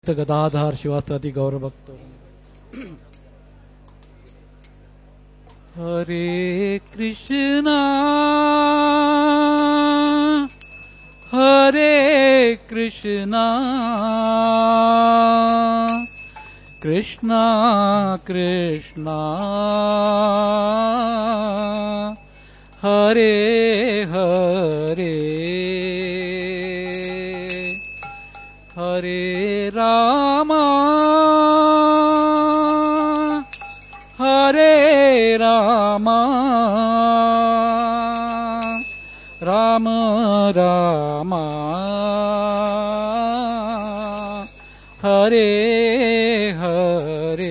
भक्त गदाधार शिवासादि गौर भक्तों। हरे Krishna Krishna Krishna Hare Hare Hare Rama Ram Ram Hare Hare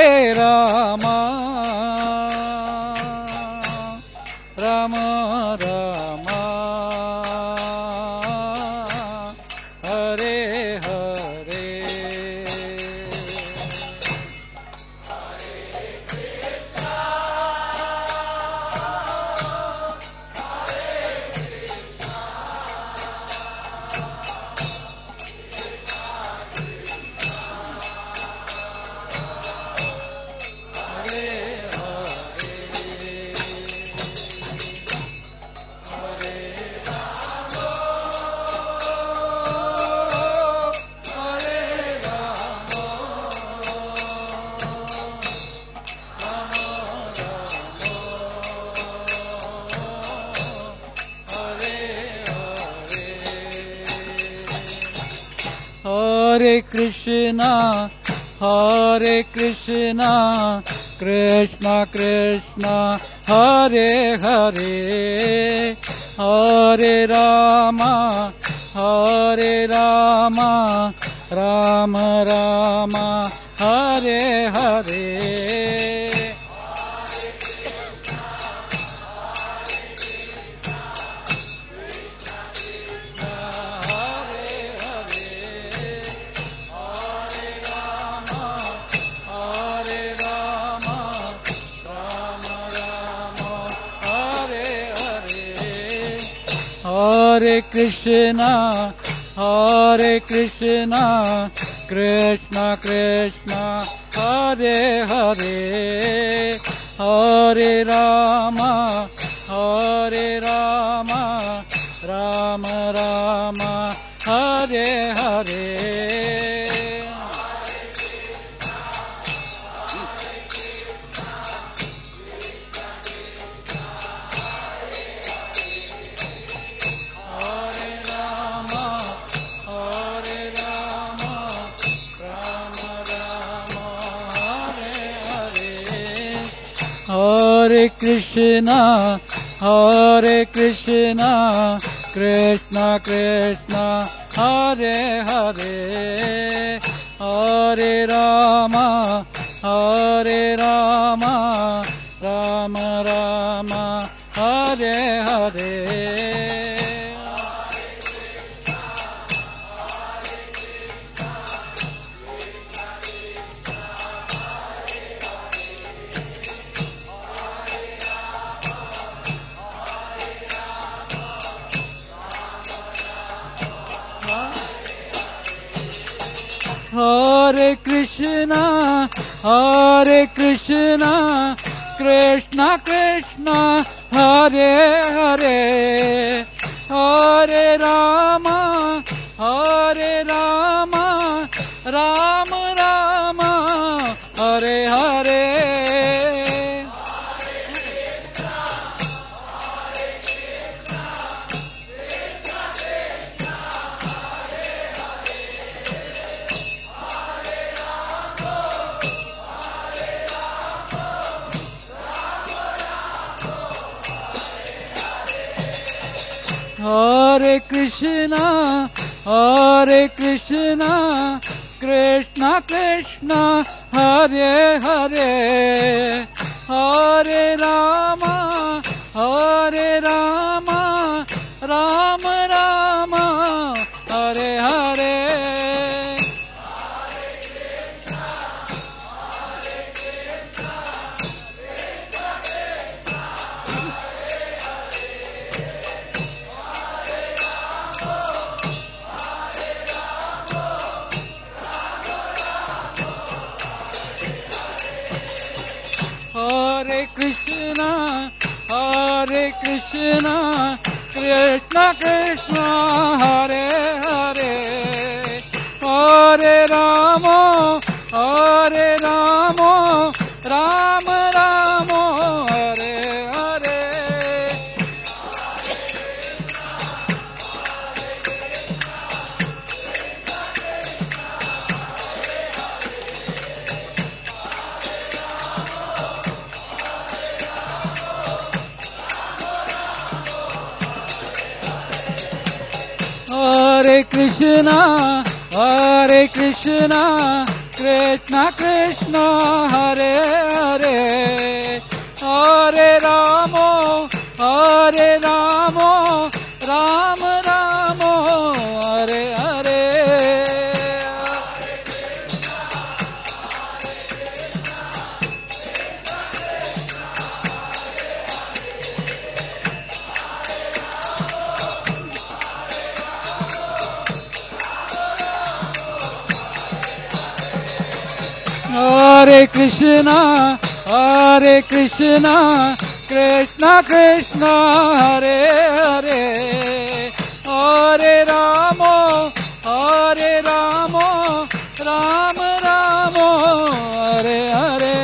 Rama Rama Rama Hare Hare Hare Krishna, Hare Krishna, Krishna Krishna, Hare Hare, Hare Rama, Hare Rama, Rama Rama, Hare Hare. Hare Krishna, Hare Krishna, Krishna Krishna, Hare Hare, Hare Rama, Hare Rama, Rama Rama, Hare Hare. Hare Krishna, Hare Krishna, Krishna Krishna, Hare Hare, Hare Rama, Hare Rama, Rama Rama, Hare Hare. Hare Krishna, Hare Krishna, Krishna Krishna, Hare Hare, Hare Rama, Hare Rama, Rama Rama, Hare Hare. Hare Krishna, Hare Krishna, Krishna Krishna, Hare Hare, Hare Rama, Hare Rama, Rama Rama, Hare Hare. Hare Krishna, Hare Krishna, Krishna Krishna, Hare Hare, Hare Rama, Hare Rama, Rama Rama, Hare Hare. Hare Krishna, Hare Krishna, Krishna Krishna, Hare Hare Krishna, Krishna Krishna, Hare Hare, Hare Rama, Rama Rama, Hare Hare.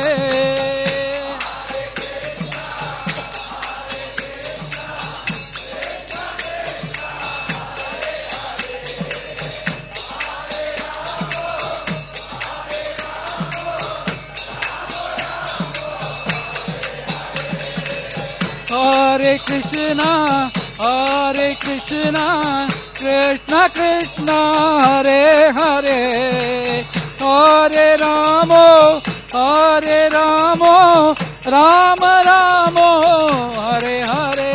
Hare Krishna, Krishna Krishna, Hare Hare, Hare Rama, Rama Rama, Hare Hare.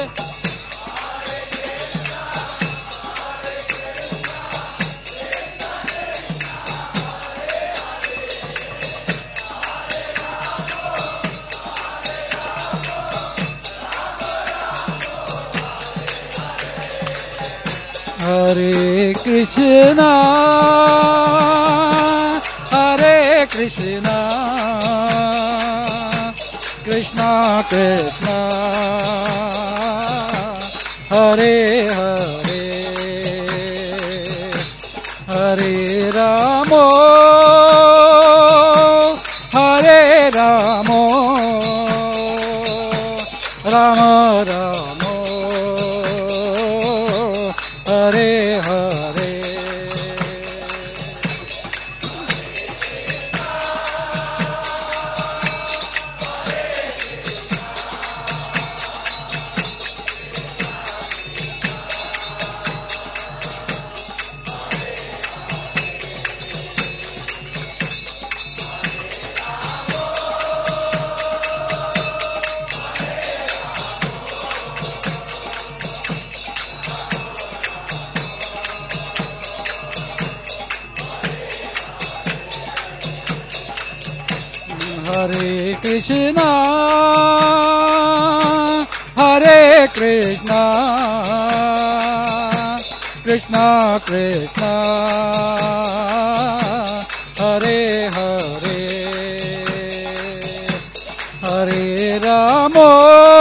Hare Krishna, Krishna Krishna, Hare Hare, Hare Rama, Rama Rama, Hare Hare. Hare Krishna, Krishna Krishna, Hare Hare, Hare Rama,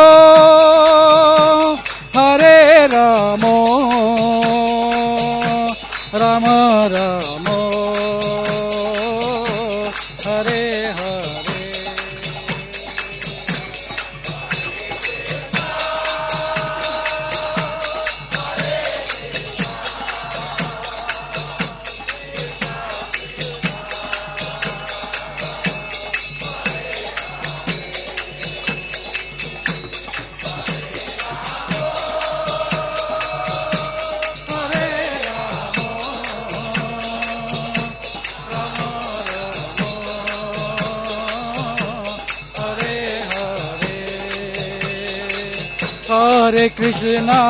Rama Rama, Hare Hare. Hare Krishna,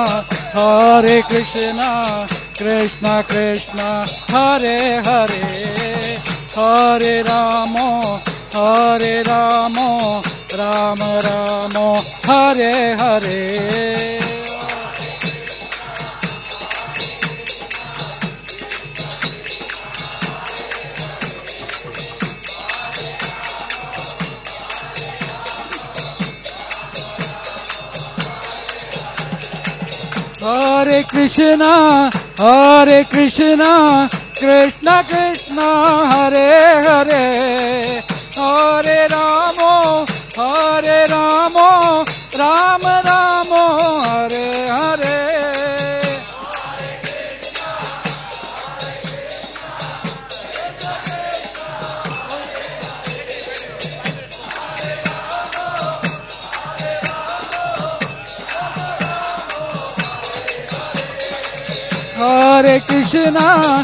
Krishna Krishna, Hare Hare, Hare Rama, Rama Rama, Hare Hare. Hare Krishna, Krishna Krishna, Hare Hare, Hare Rama, Rama Rama, Hare Hare. Hare Krishna,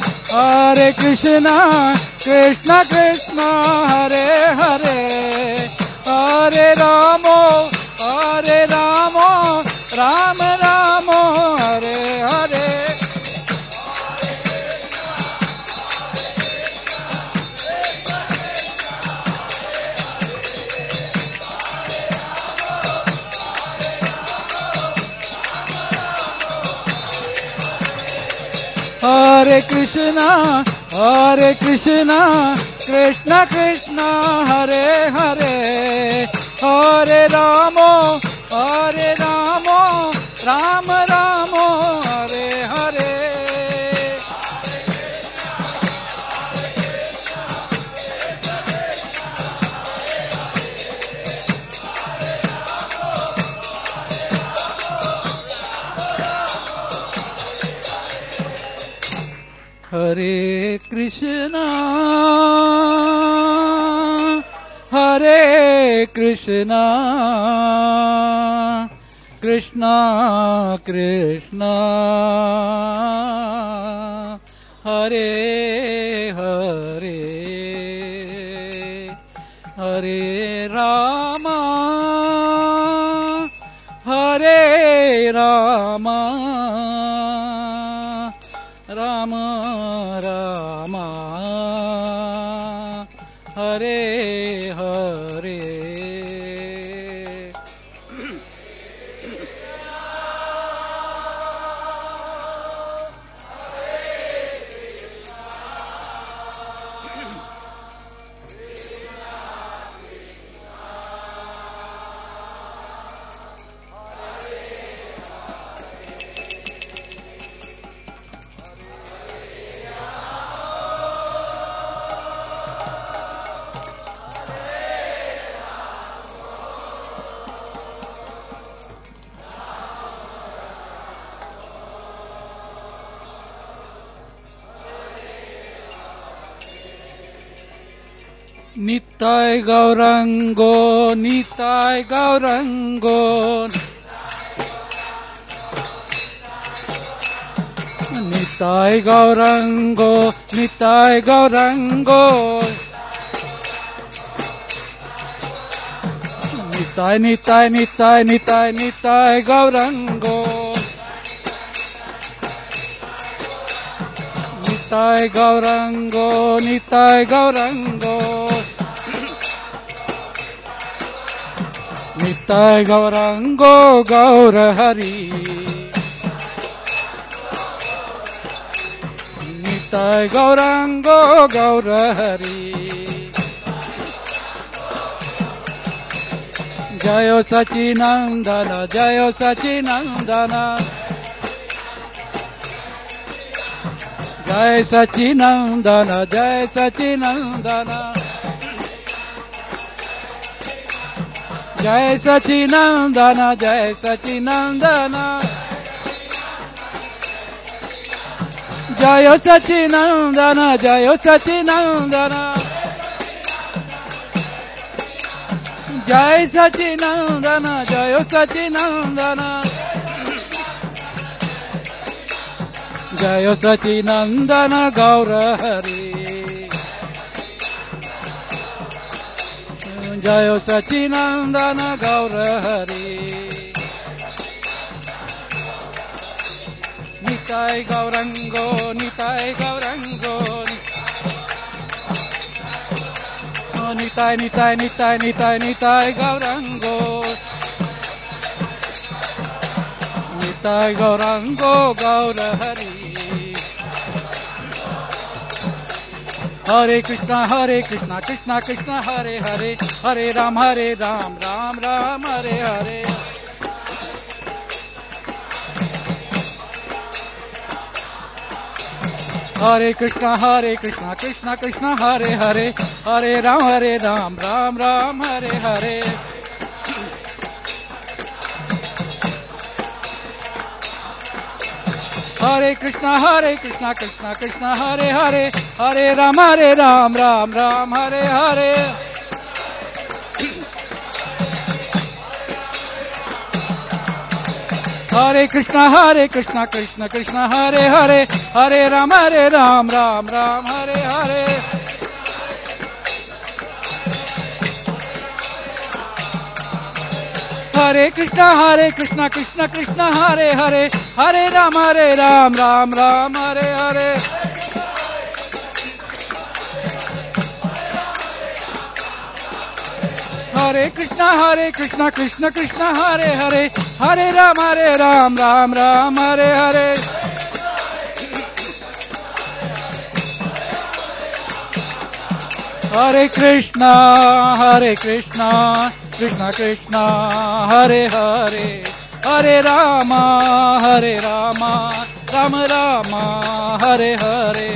Krishna Krishna, Hare Hare, Hare Rama, Rama Rama, Hare Hare. Hare Krishna, Krishna Krishna, हरे कृष्णा हरे कृष्णा कृष्णा कृष्णा हरे हरे हरे रामा हरे रामा राम राम हरे हरे निताय गौरंगो निताय गौरंगो निताय गौरंगो निताय गौरंगो निताय निताय निताय निताय निताय गौरंगो निताय गौरंगो निताय गौरंगो निताय गौरंगो गौर हरि निताय गौरंगो गौर हरि जय सचिनंदन जय सचिनंदन जय सचिनंदन जय सचिनंदन जय सचिनंदन जय सचिनंदन जय सचिनंदन जय सचिनंदन जय सचिनंदन जय सचिनंदन जय सचिनंदन गौर हरि जय सचिनंदन गौर हरि निताय गौरंगो निताय गौरंगो निताय निताय निताय निताय निताय गौरंगो निताय गौरंगो गौर हरि हरे Krishna Krishna Krishna Hare Hare Hare Ram Ram Ram Hare Hare Hare Krishna Krishna Krishna Hare Hare Hare Ram Ram Hare Hare Hare Krishna Krishna Krishna Hare Hare Hare Ram Ram Hare Hare Hare Krishna Krishna Krishna Hare Hare Hare Ram Ram Hare Hare Hare Krishna Krishna Krishna Hare Hare Hare Ram Ram Hare Hare Hare Krishna Krishna Krishna Hare Hare Hare Ram Ram Hare Hare Hare Krishna Krishna Krishna Hare Hare Hare Ram Ram Hare Hare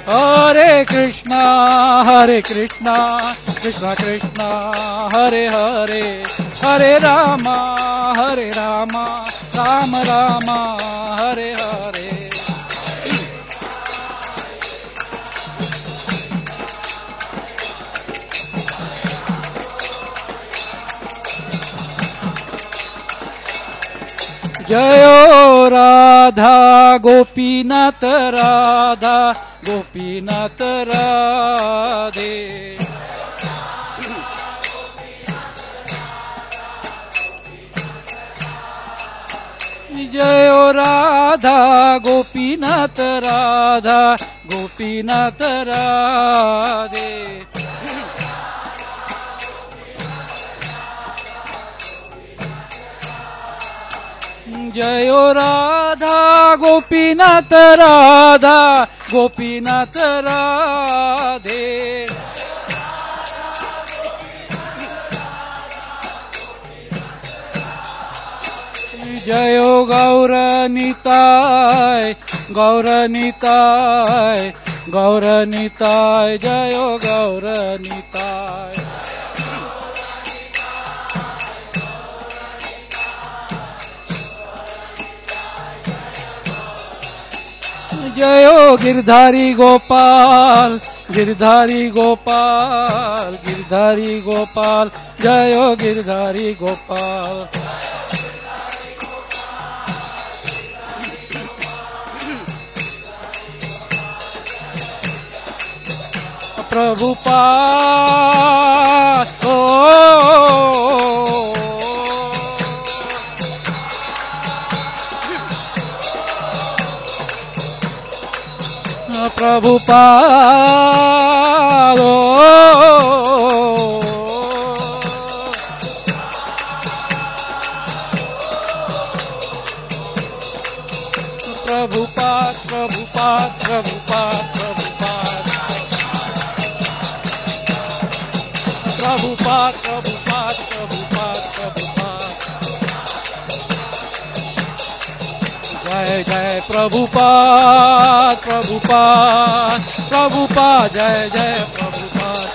Hare Krishna, Krishna Krishna, Hare Hare, Hare Rama, Rama Rama, Hare Hare. Jayo Radha Gopinath Radha Gopinath Radhe. Jayo Radha Gopinath Radha Gopinath Radhe. Jayo Radha Gopinath Radha Gopinath Radhe. Jayo Gauranitai Gauranitai Gauranitai, Jayo Gauranitai. Jayo Girdhari Gopal, Girdhari Gopal, Girdhari Gopal, Jayo Girdhari Gopal. Prabhupada, Prabhupada, Prabhupada, Prabhupada, Prabhupada, Prabhupada, Prabhupada, Prabhupada, Prabhupada. Jai Jai Prabhupada, Prabhupada, Prabhupada, Jai Jai Prabhupada.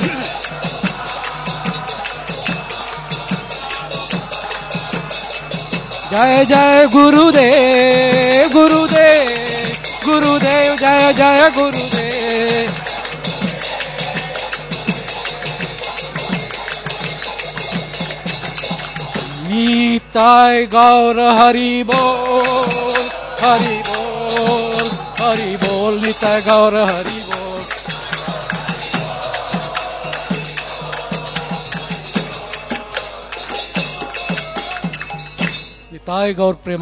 Jai Jai Gurudev, Gurudev, Gurudev, Jai Jai Gurudev. Nitai Gaur Hari Bol, Hari Bol, Hari Bol, Nitai Gaur Hari Bol. Nitai Gaur Prema.